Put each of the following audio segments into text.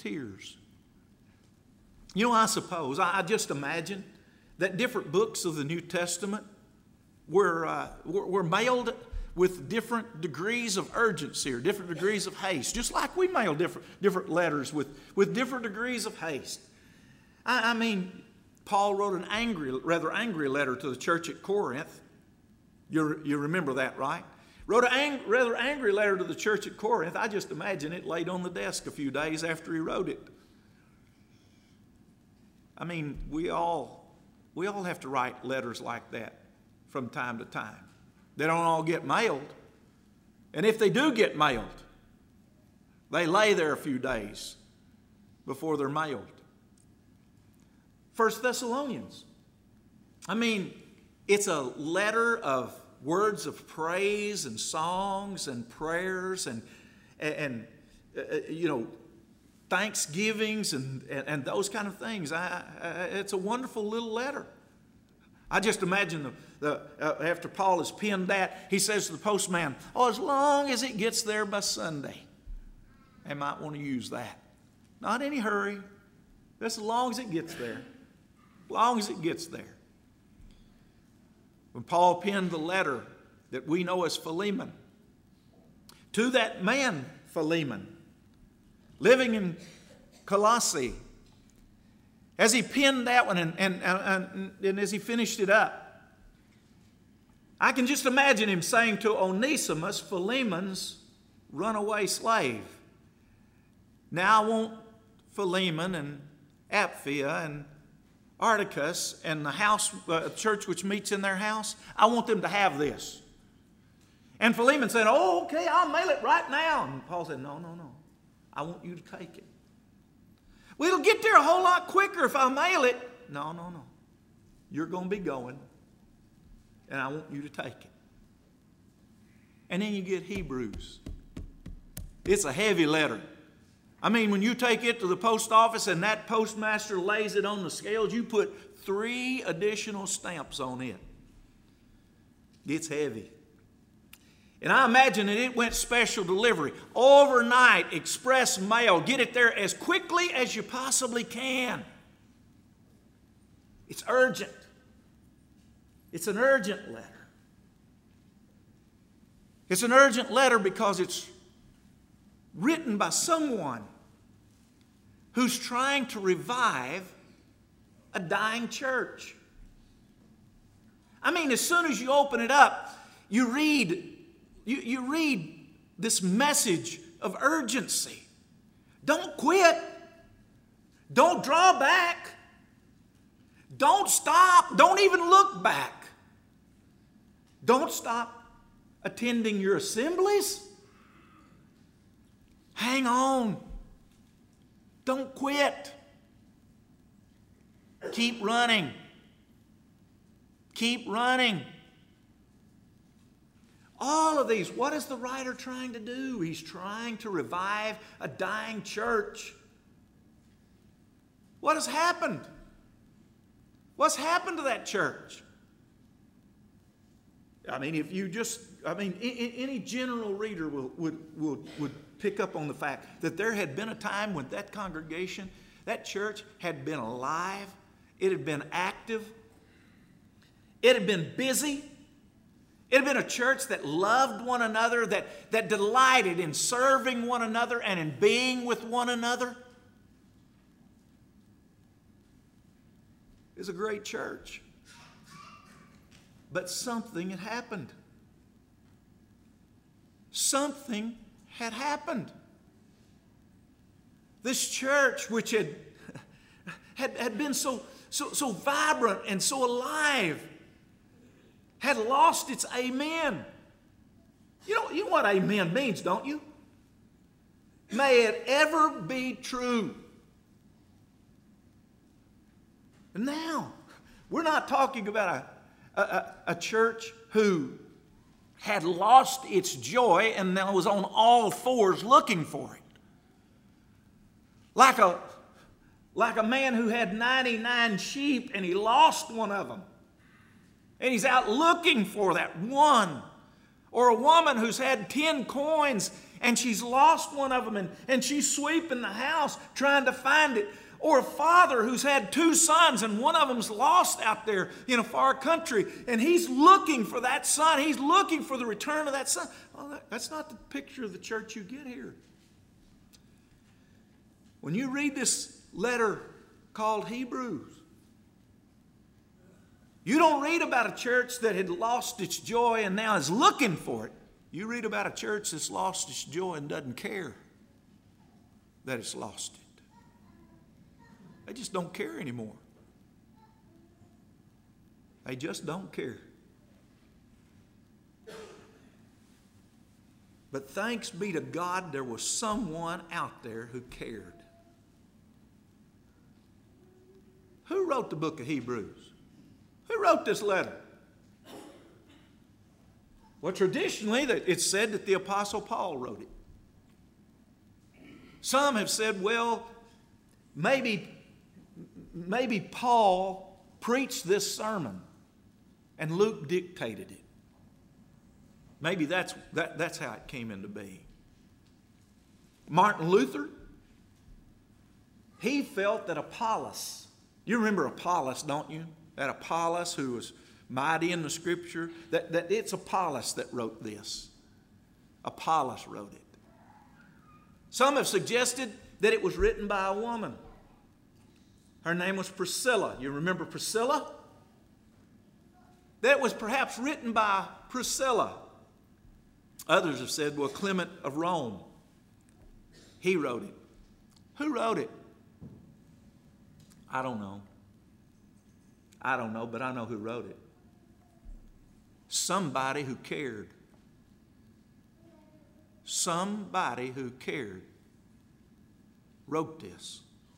tears. You know, I suppose, I just imagine that different books of the New Testament were mailed with different degrees of urgency or different degrees of haste, just like we mail different letters with different degrees of haste. I mean, Paul wrote an rather angry letter to the church at Corinth. You remember that, right? Wrote a rather angry letter to the church at Corinth. I just imagine it laid on the desk a few days after he wrote it. I mean, we all have to write letters like that from time to time. They don't all get mailed. And if they do get mailed, they lay there a few days before they're mailed. 1 Thessalonians. I mean, it's a letter of words of praise and songs and prayers and thanksgivings and those kind of things. It's a wonderful little letter. I just imagine after Paul has penned that, he says to the postman, as long as it gets there by Sunday. They might want to use that. Not any hurry. Just as long as it gets there. As long as it gets there. When Paul penned the letter that we know as Philemon, to that man Philemon, living in Colossae, as he penned that one and as he finished it up, I can just imagine him saying to Onesimus, Philemon's runaway slave, now I want Philemon and Apphia and Articus and the church which meets in their house, I want them to have this. And Philemon said, okay, I'll mail it right now. And Paul said, no. I want you to take it. Well, it'll get there a whole lot quicker if I mail it. No. You're going to be going, and I want you to take it. And then you get Hebrews. It's a heavy letter. I mean, when you take it to the post office and that postmaster lays it on the scales, you put 3 additional stamps on it. It's heavy. And I imagine that it went special delivery. Overnight, express mail. Get it there as quickly as you possibly can. It's urgent. It's an urgent letter. It's an urgent letter because it's written by someone who's trying to revive a dying church. I mean, as soon as you open it up, you read this message of urgency. Don't quit. Don't draw back. Don't stop. Don't even look back. Don't stop attending your assemblies. Hang on. Don't quit. Keep running. Keep running. All of these, what is the writer trying to do? He's trying to revive a dying church. What has happened? What's happened to that church? I mean, any general reader would pick up on the fact that there had been a time when that congregation, that church had been alive. It had been active. It had been busy. It had been a church that loved one another, that delighted in serving one another and in being with one another. It was a great church. But something had happened. Something had happened. This church, which had been so vibrant and so alive, had lost its amen. You know what amen means, don't you? May it ever be true. And now, we're not talking about a church who had lost its joy and now was on all fours looking for it. Like a man who had 99 sheep and he lost one of them. And he's out looking for that one. Or a woman who's had 10 coins and she's lost one of them, and she's sweeping the house trying to find it. Or a father who's had 2 sons and one of them's lost out there in a far country, and he's looking for that son. He's looking for the return of that son. Well, that's not the picture of the church you get here. When you read this letter called Hebrews, you don't read about a church that had lost its joy and now is looking for it. You read about a church that's lost its joy and doesn't care that it's lost it. They just don't care anymore. They just don't care. But thanks be to God, there was someone out there who cared. Who wrote the book of Hebrews? Who wrote this letter? Well, traditionally, it's said that the Apostle Paul wrote it. Some have said, well, maybe Paul preached this sermon and Luke dictated it. Maybe that's how it came into being. Martin Luther, he felt that Apollos, you remember Apollos, don't you? That Apollos who was mighty in the Scripture, that it's Apollos that wrote this. Apollos wrote it. Some have suggested that it was written by a woman. Her name was Priscilla. You remember Priscilla? That was perhaps written by Priscilla. Others have said, well, Clement of Rome. He wrote it. Who wrote it? I don't know. But I know who wrote it. Somebody who cared. Somebody who cared wrote this.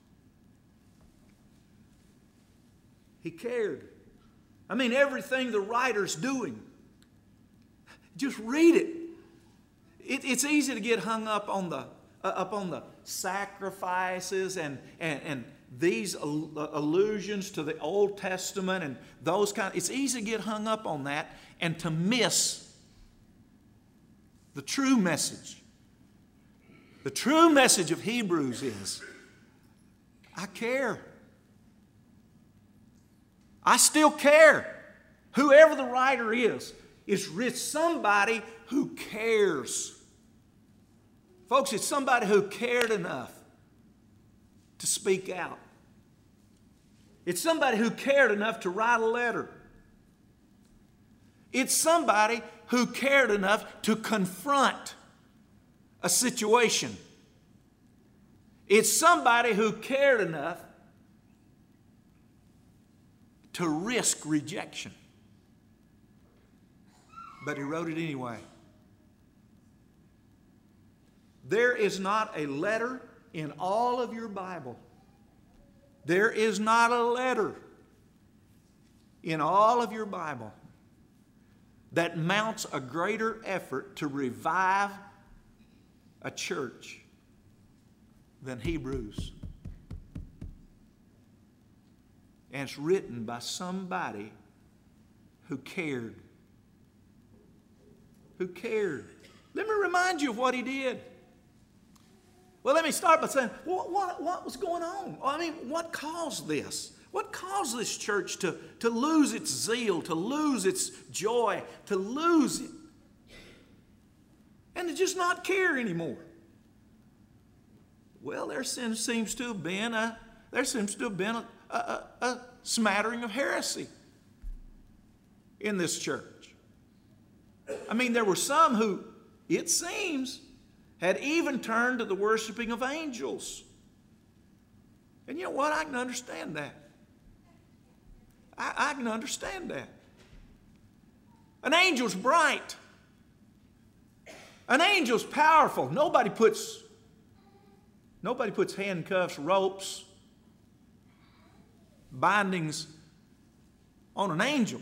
He cared. I mean, everything the writer's doing. Just read it. It's easy to get hung up on the sacrifices and these allusions to the Old Testament and those kind. It's easy to get hung up on that and to miss the true message. The true message of Hebrews is, I care. I still care. Whoever the writer is rich. Somebody who cares. Folks, it's somebody who cared enough to speak out. It's somebody who cared enough to write a letter. It's somebody who cared enough to confront a situation. It's somebody who cared enough to risk rejection. But he wrote it anyway. There is not a letter in all of your Bible. There is not a letter in all of your Bible that mounts a greater effort to revive a church than Hebrews. And it's written by somebody who cared. Who cared. Let me remind you of what he did. Well, let me start by saying, what was going on? I mean, what caused this? What caused this church to lose its zeal, to lose its joy, to lose it? And to just not care anymore? Well, there seems to have been a smattering of heresy in this church. I mean, there were some who, it seems, had even turned to the worshiping of angels. And you know what? I can understand that. I can understand that. An angel's bright. An angel's powerful. Nobody puts handcuffs, ropes, bindings on an angel.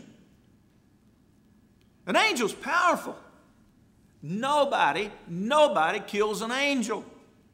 An angel's powerful. Nobody kills an angel.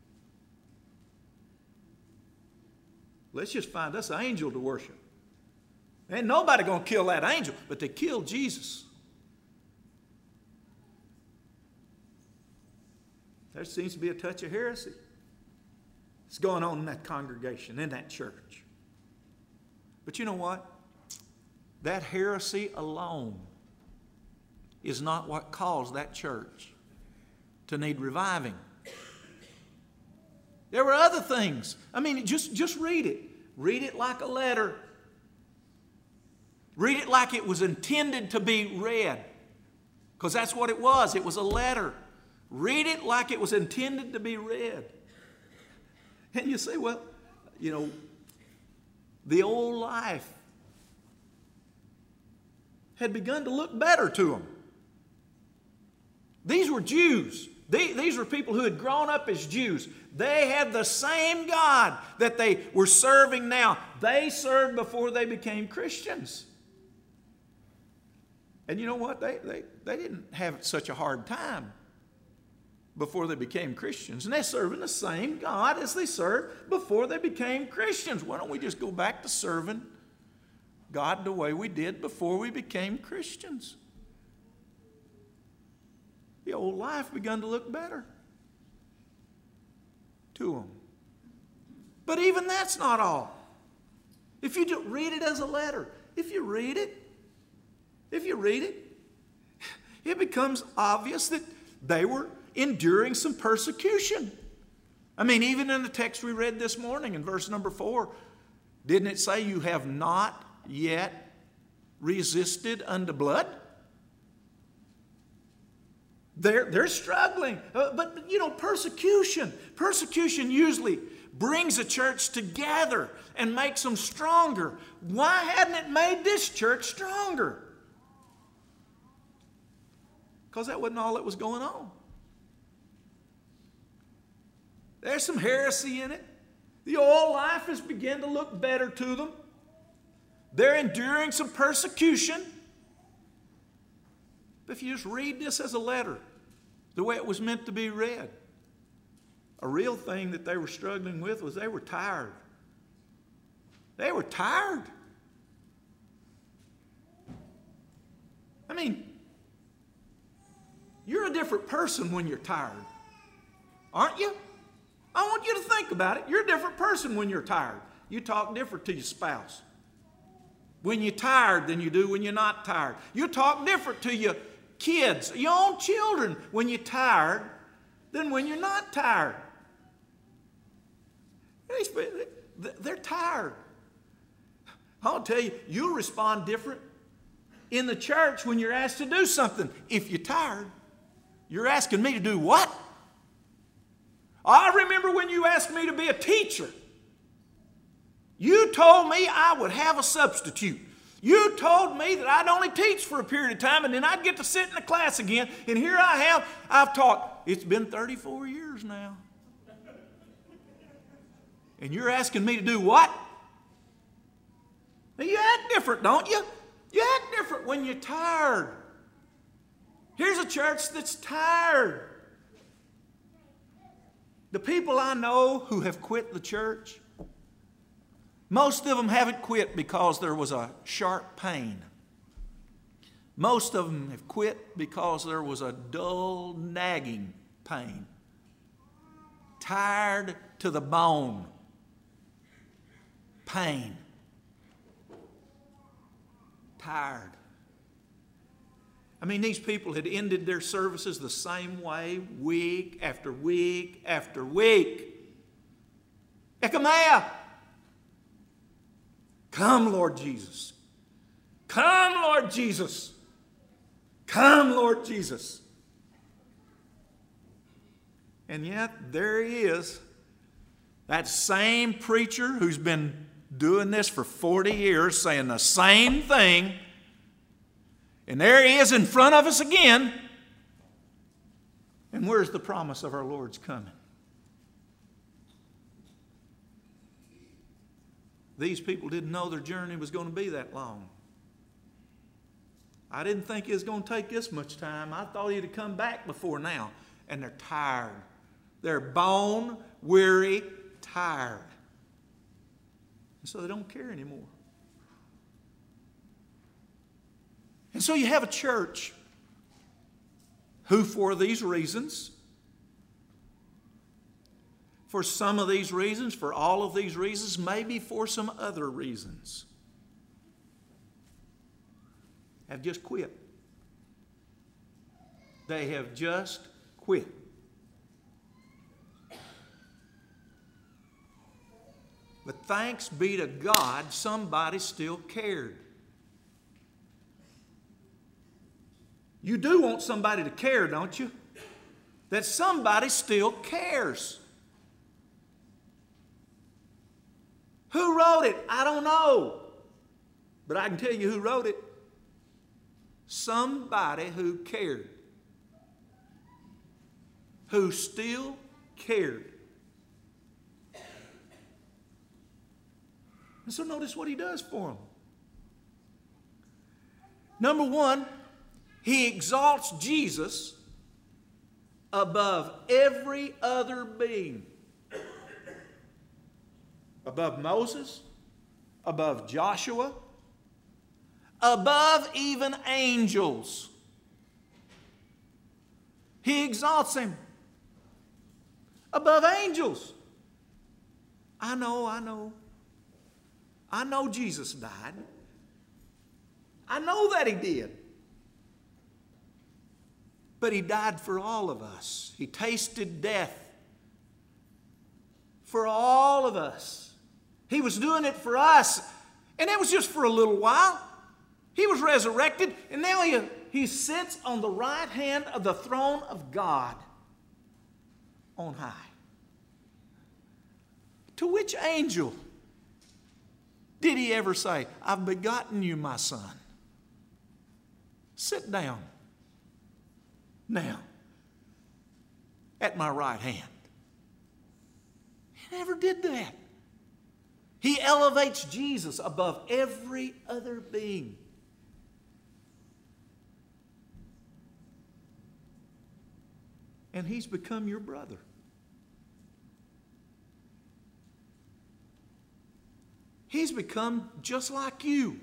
Let's just find us an angel to worship. Ain't nobody going to kill that angel, but they killed Jesus. there seems to be a touch of heresy. It's going on in that congregation, in that church. But you know what? That heresy alone is not what caused that church to need reviving. There were other things. I mean, just read it. Read it like a letter. Read it like it was intended to be read. Because that's what it was. It was a letter. Read it like it was intended to be read. And you say, well, you know, the old life had begun to look better to them. These were Jews. These were people who had grown up as Jews. They had the same God that they were serving now. They served before they became Christians. And you know what? They didn't have such a hard time before they became Christians. And they're serving the same God as they served before they became Christians. Why don't we just go back to serving God the way we did before we became Christians? The old life begun to look better to them. But even that's not all. If you just read it as a letter, if you read it, it becomes obvious that they were enduring some persecution. I mean, even in the text we read this morning in verse number 4, didn't it say you have not yet resisted unto blood? They're struggling. But you know, persecution usually brings a church together and makes them stronger. Why hadn't it made this church stronger? Because that wasn't all that was going on. There's some heresy in it. The old life has begun to look better to them. They're enduring some persecution. But if you just read this as a letter, the way it was meant to be read, a real thing that they were struggling with was they were tired. They were tired. I mean, you're a different person when you're tired, aren't you? I want you to think about it. You're a different person when you're tired. You talk different to your spouse when you're tired than you do when you're not tired. You talk different to your kids, your own children, when you're tired than when you're not tired. They're tired. I'll tell you, you'll respond different in the church when you're asked to do something. If you're tired, you're asking me to do what? I remember when you asked me to be a teacher. You told me I would have a substitute. You told me that I'd only teach for a period of time and then I'd get to sit in the class again. And here I've taught. It's been 34 years now. And you're asking me to do what? Now you act different, don't you? You act different when you're tired. Here's a church that's tired. The people I know who have quit the church, most of them haven't quit because there was a sharp pain. Most of them have quit because there was a dull, nagging pain. Tired to the bone. Pain. Tired. I mean, these people had ended their services the same way week after week after week. Ecumenia. Come, Lord Jesus. Come, Lord Jesus. Come, Lord Jesus. And yet, there he is. That same preacher who's been doing this for 40 years, saying the same thing. And there he is in front of us again. And where's the promise of our Lord's coming? These people didn't know their journey was going to be that long. I didn't think it was going to take this much time. I thought he'd have come back before now. And they're tired. They're bone weary, tired. And so they don't care anymore. And so you have a church who, for these reasons, for some of these reasons, for all of these reasons, maybe for some other reasons, have just quit. They have just quit. But thanks be to God, somebody still cared. You do want somebody to care, don't you? That somebody still cares. Who wrote it? I don't know. But I can tell you who wrote it. Somebody who cared. Who still cared. And so notice what he does for them. Number one, he exalts Jesus above every other being. Above Moses, above Joshua, above even angels. He exalts him above angels. I know Jesus died. I know that he did. But he died for all of us. He tasted death for all of us. He was doing it for us. And it was just for a little while. He was resurrected, and now he sits on the right hand of the throne of God on high. To which angel did he ever say, I've begotten you, my son? Sit down now at my right hand. He never did that. He elevates Jesus above every other being. And he's become your brother. He's become just like you.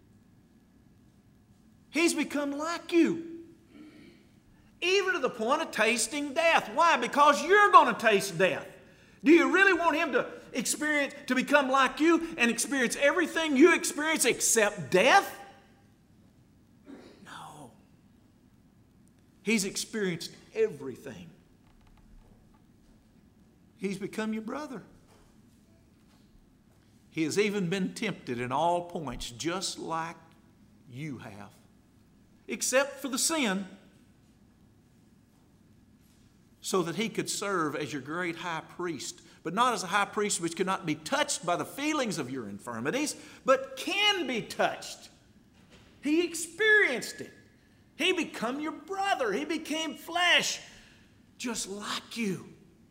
He's become like you. Even to the point of tasting death. Why? Because you're going to taste death. Do you really want him to become like you and experience everything you experience except death? No. He's experienced everything. He's become your brother. He has even been tempted in all points, just like you have. Except for the sin, so that he could serve as your great high priest. But not as a high priest which cannot be touched by the feelings of your infirmities, but can be touched. He experienced it. He became your brother. He became flesh, just like you.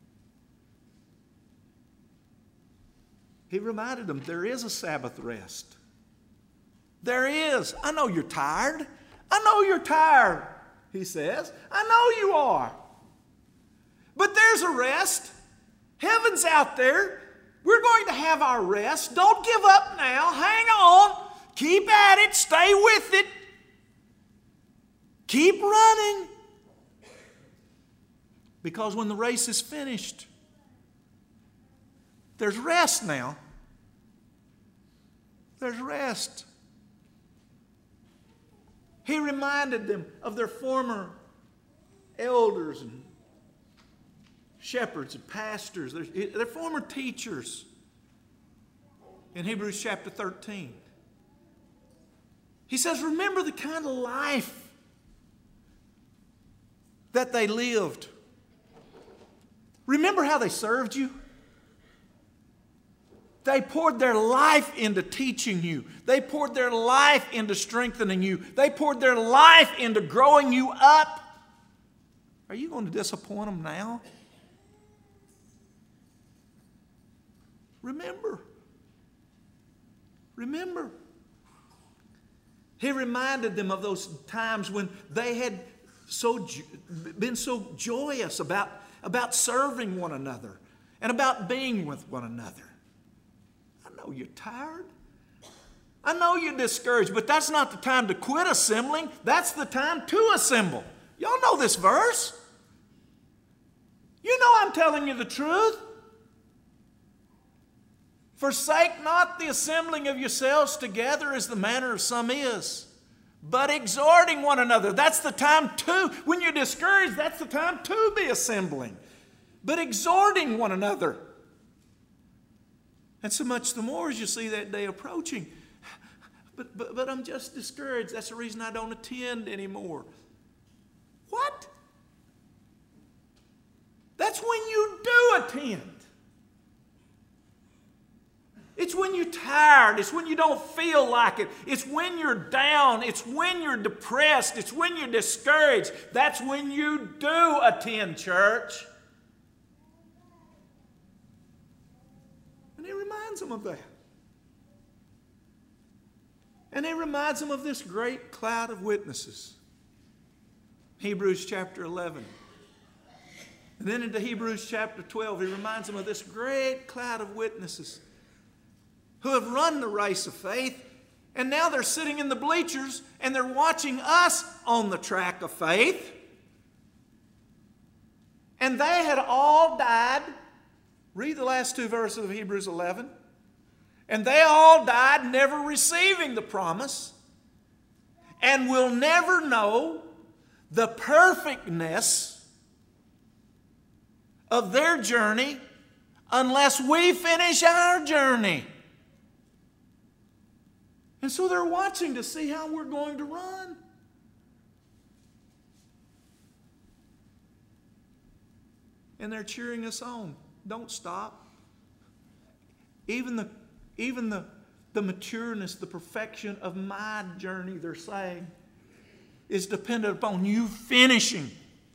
He reminded them there is a Sabbath rest. There is. I know you're tired. I know you're tired, he says. I know you are. But there's a rest. Heaven's out there. We're going to have our rest. Don't give up now. Hang on. Keep at it. Stay with it. Keep running. Because when the race is finished, there's rest now. There's rest. He reminded them of their former elders and shepherds and pastors, their former teachers in Hebrews chapter 13. He says, remember the kind of life that they lived. Remember how they served you? They poured their life into teaching you. They poured their life into strengthening you. They poured their life into growing you up. Are you going to disappoint them now? Remember. Remember. He reminded them of those times when they had been so joyous about serving one another and about being with one another. I know you're tired. I know you're discouraged, but that's not the time to quit assembling. That's the time to assemble. Y'all know this verse. You know I'm telling you the truth. Forsake not the assembling of yourselves together as the manner of some is, but exhorting one another. That's the time to, when you're discouraged, that's the time to be assembling. But exhorting one another. And so much the more as you see that day approaching. But I'm just discouraged. That's the reason I don't attend anymore. What? That's when you do attend. It's when you're tired. It's when you don't feel like it. It's when you're down. It's when you're depressed. It's when you're discouraged. That's when you do attend church. And he reminds them of that. And he reminds them of this great cloud of witnesses. Hebrews chapter 11. And then into Hebrews chapter 12, he reminds them of this great cloud of witnesses who have run the race of faith, and now they're sitting in the bleachers and they're watching us on the track of faith. And they had all died. Read the last two verses of Hebrews 11. And they all died never receiving the promise, and will never know the perfectness of their journey unless we finish our journey. And so they're watching to see how we're going to run. And they're cheering us on. Don't stop. Even the matureness, the perfection of my journey, they're saying, is dependent upon you finishing.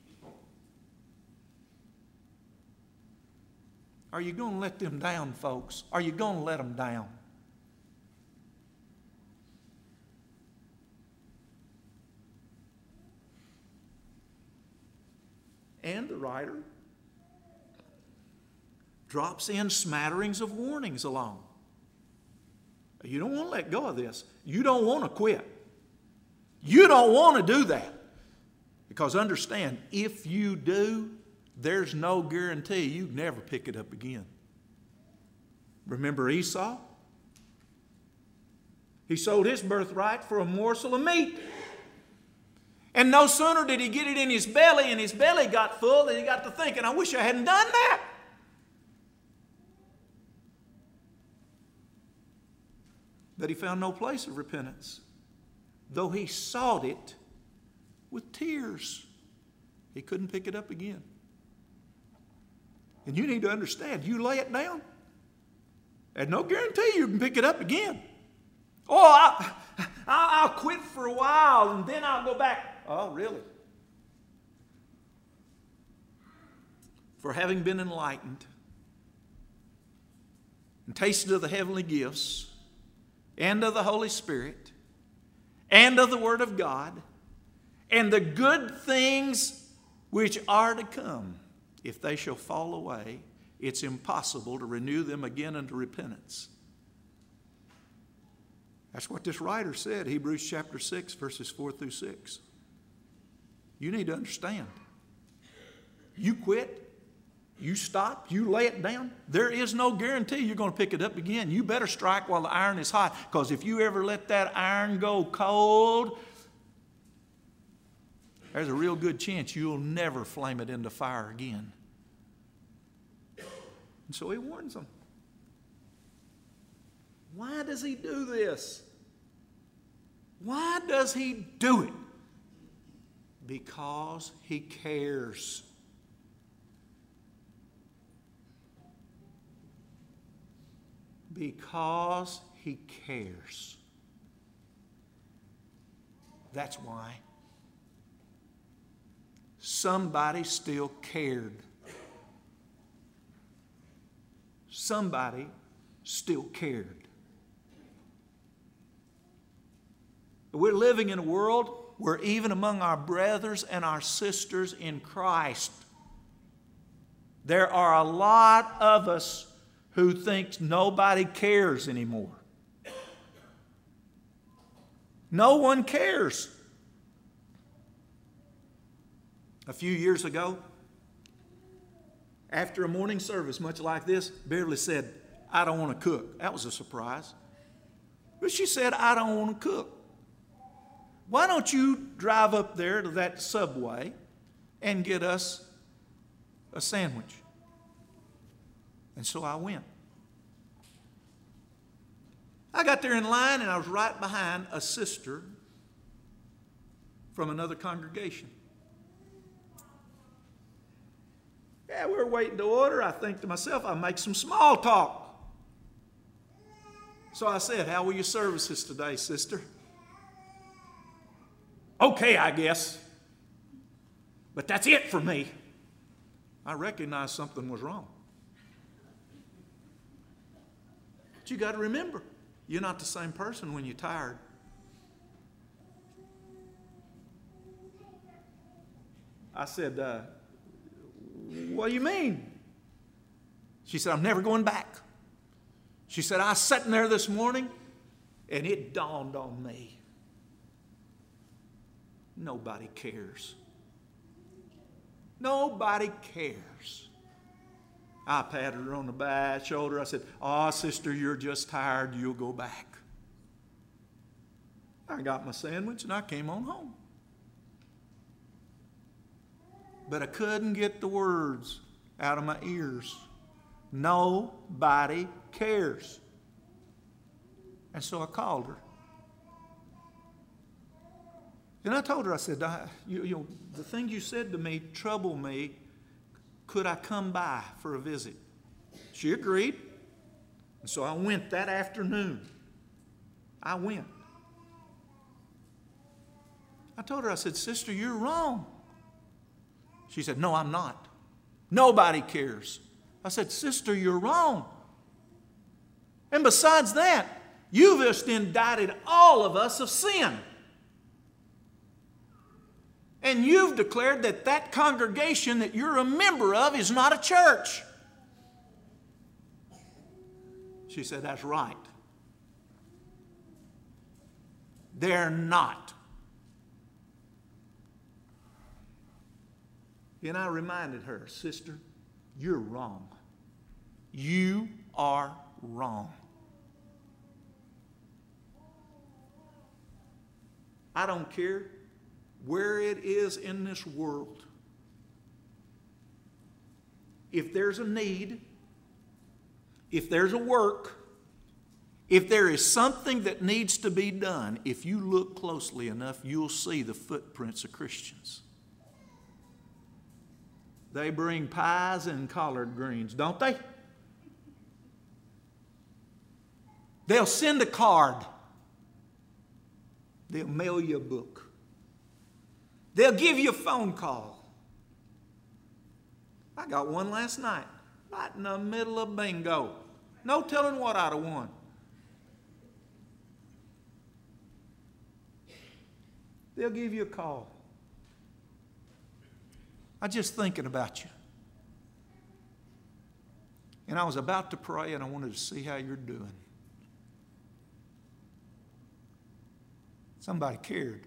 Are you going to let them down, folks? Are you going to let them down? And the writer drops in smatterings of warnings along. You don't want to let go of this. You don't want to quit. You don't want to do that. Because understand, if you do, there's no guarantee you never pick it up again. Remember Esau? He sold his birthright for a morsel of meat. And no sooner did he get it in his belly, and his belly got full, than he got to thinking, I wish I hadn't done that. But he found no place of repentance. Though he sought it with tears, he couldn't pick it up again. And you need to understand, you lay it down, there's no guarantee you can pick it up again. Oh, I'll quit for a while and then I'll go back. Oh, really? For having been enlightened and tasted of the heavenly gifts and of the Holy Spirit and of the Word of God and the good things which are to come, if they shall fall away, it's impossible to renew them again unto repentance. That's what this writer said, Hebrews chapter 6, verses 4 through 6. You need to understand. You quit, you stop, you lay it down, there is no guarantee you're going to pick it up again. You better strike while the iron is hot, because if you ever let that iron go cold, there's a real good chance you'll never flame it into fire again. And so he warns them. Why does he do this? Why does he do it? Because he cares. Because he cares. That's why. Somebody still cared. Somebody still cared. We're living in a world where even among our brothers and our sisters in Christ, there are a lot of us who think nobody cares anymore. No one cares. A few years ago, after a morning service much like this, Beverly said, I don't want to cook. That was a surprise. But she said, I don't want to cook. Why don't you drive up there to that Subway and get us a sandwich? And so I went. I got there in line, and I was right behind a sister from another congregation. Yeah, we're waiting to order. I think to myself, I'll make some small talk. So I said, how were your services today, sister? Okay, I guess. But that's it for me. I recognized something was wrong. But you got to remember, you're not the same person when you're tired. I said, what do you mean? She said, I'm never going back. She said, I was sitting there this morning, and it dawned on me. Nobody cares. Nobody cares. I patted her on the back shoulder. I said, oh, sister, you're just tired. You'll go back. I got my sandwich, and I came on home. But I couldn't get the words out of my ears. Nobody cares. And so I called her. And I told her, I said, the thing you said to me troubled me. Could I come by for a visit? She agreed. And so I went that afternoon. I went. I told her, I said, sister, you're wrong. She said, no, I'm not. Nobody cares. I said, sister, you're wrong. And besides that, you've just indicted all of us of sin. And you've declared that that congregation that you're a member of is not a church. She said, that's right. They're not. And I reminded her, sister, you're wrong. You are wrong. I don't care where it is in this world. If there's a need, if there's a work, if there is something that needs to be done, if you look closely enough, you'll see the footprints of Christians. They bring pies and collard greens, don't they? They'll send a card. They'll mail you a book. They'll give you a phone call. I got one last night, right in the middle of bingo. No telling what I'd have won. They'll give you a call. I'm just thinking about you. And I was about to pray, and I wanted to see how you're doing. Somebody cared.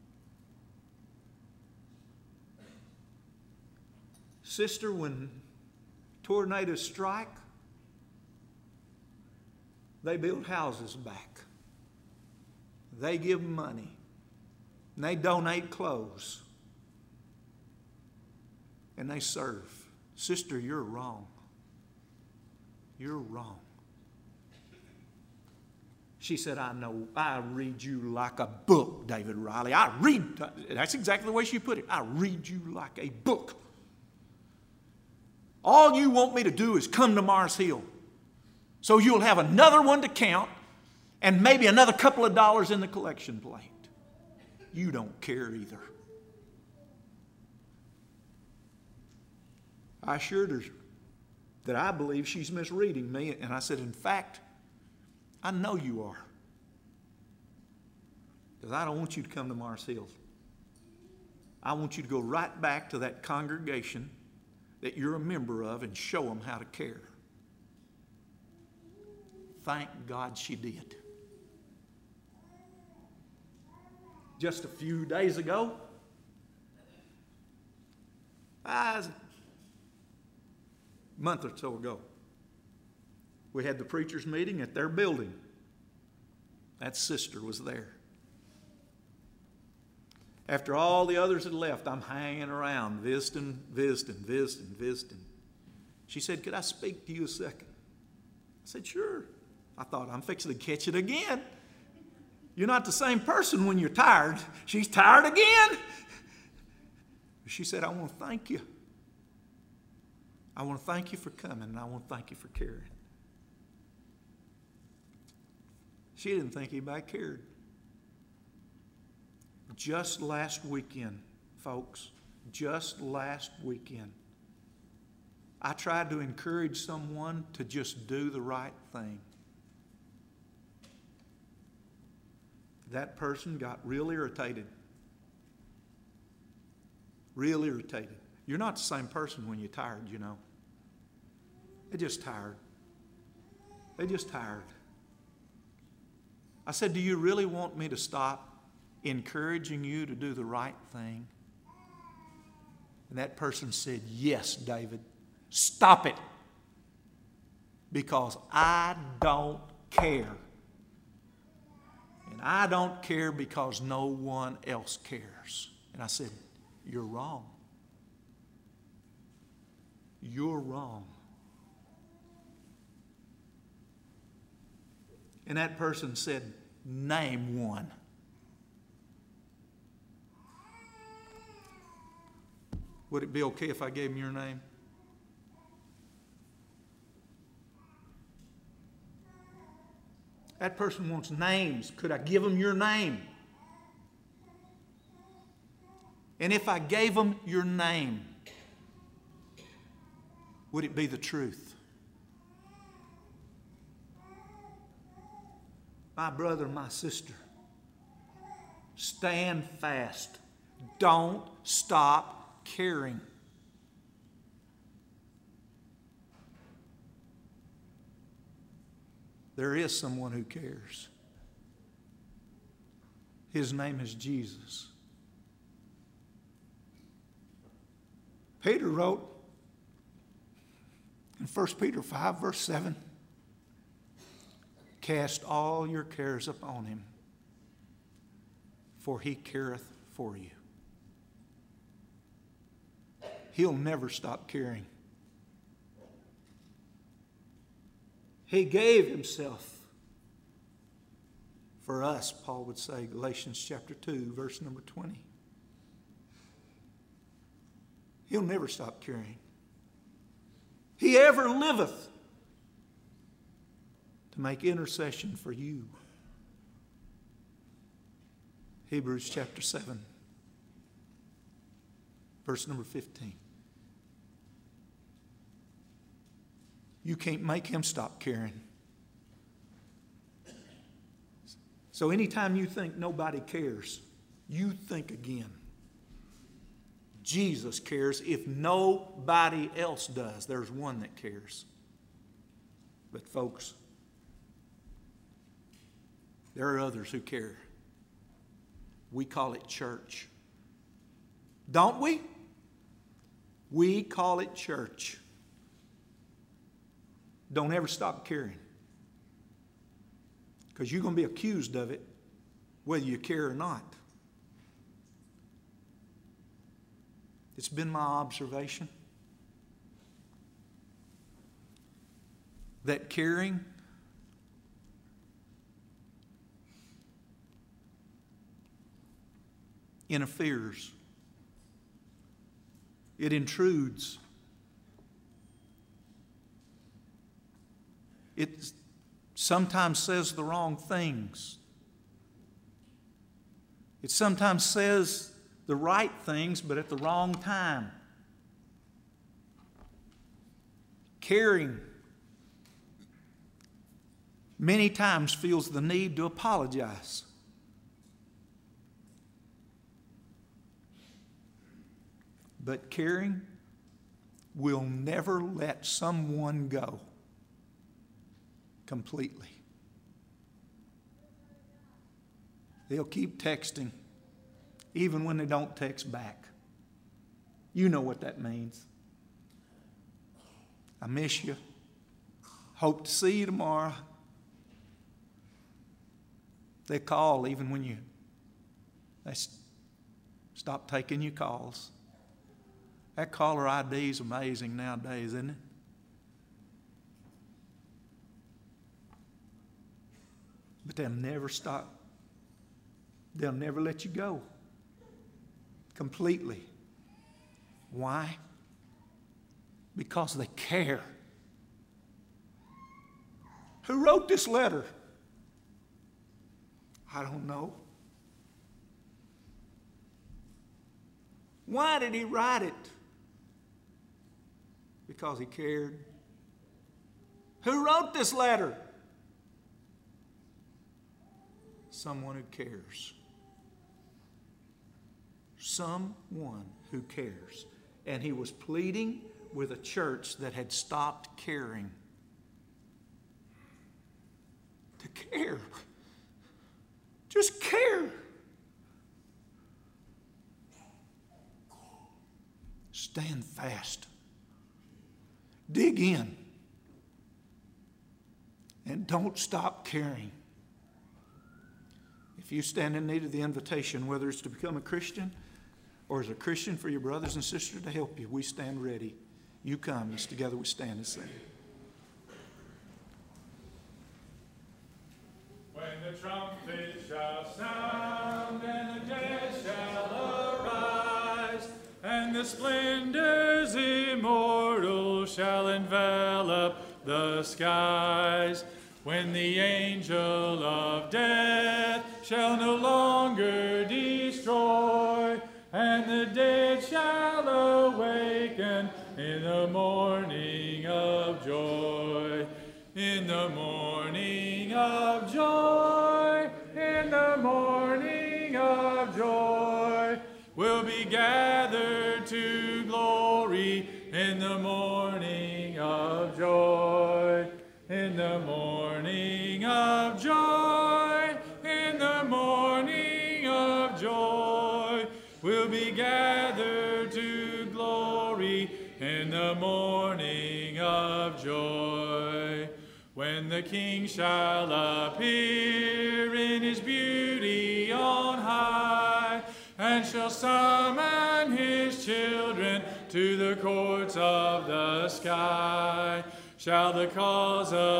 Sister, when tornadoes strike, they build houses back. They give money. And they donate clothes. And they serve. Sister, you're wrong. You're wrong. She said, I know, I read you like a book, David Riley. That's exactly the way she put it. I read you like a book. All you want me to do is come to Mars Hill. So you'll have another one to count and maybe another couple of dollars in the collection plate. You don't care either. I assured her that I believe she's misreading me, and I said, in fact, I know you are. Because I don't want you to come to Mars Hill. I want you to go right back to that congregation that you're a member of and show them how to care. Thank God she did. Just a few days ago, a month or so ago, We had the preachers' meeting at their building. That sister was there. After all the others had left, I'm hanging around, visiting. She said, "Could I speak to you a second?" I said, "Sure." I thought, I'm fixing to catch it again. You're not the same person when you're tired. She's tired again. She said, "I want to thank you. I want to thank you for coming, and I want to thank you for caring." She didn't think anybody cared. Just last weekend, folks, just last weekend, I tried to encourage someone to just do the right thing. That person got real irritated. Real irritated. You're not the same person when you're tired, you know. They're just tired. They're just tired. I said, "Do you really want me to stop encouraging you to do the right thing?" And that person said, "Yes, David, stop it. Because I don't care. And I don't care because no one else cares." And I said, "You're wrong. You're wrong." And that person said, "Name one." Would it be okay if I gave him your name? That person wants names. Could I give them your name? And if I gave them your name, would it be the truth? My brother, my sister, stand fast. Don't stop caring. There is someone who cares. His name is Jesus. Peter wrote in 1 Peter 5, verse 7, "Cast all your cares upon him, for he careth for you." He'll never stop caring. He gave himself for us, Paul would say, Galatians chapter 2, verse number 20. He'll never stop caring. He ever liveth to make intercession for you. Hebrews chapter 7, verse number 15. You can't make him stop caring. So anytime you think nobody cares, you think again. Jesus cares if nobody else does. There's one that cares. But folks, there are others who care. We call it church. Don't we? We call it church. Don't ever stop caring. Because you're going to be accused of it whether you care or not. It's been my observation that caring interferes. It intrudes. It sometimes says the wrong things. It sometimes says the right things, but at the wrong time. Caring many times feels the need to apologize. But caring will never let someone go completely. They'll keep texting even when they don't text back. You know what that means. I miss you. Hope to see you tomorrow. They call even when they stop taking your calls. That caller ID is amazing nowadays, isn't it? But they'll never stop. They'll never let you go completely. Why? Because they care. Who wrote this letter? I don't know. Why did he write it? Because he cared. Who wrote this letter? Someone who cares. Someone who cares. And he was pleading with a church that had stopped caring. To care. Just care. Stand fast. Dig in. And don't stop caring. If you stand in need of the invitation, whether it's to become a Christian or as a Christian for your brothers and sisters to help you, we stand ready. You come, as together we stand and sing. When the trumpet shall sound and the dead shall arise, and the splendors immortal shall envelop the skies, when the angel of death shall no longer destroy, and the dead shall awaken in the morning of joy. In the morning of joy, in the morning of joy, we'll be gathered to glory in the morning of joy. In the morning of joy, in the morning of joy, we'll be gathered to glory in the morning of joy. When the King shall appear in his beauty on high, and shall summon his children to the courts of the sky, shall the cause of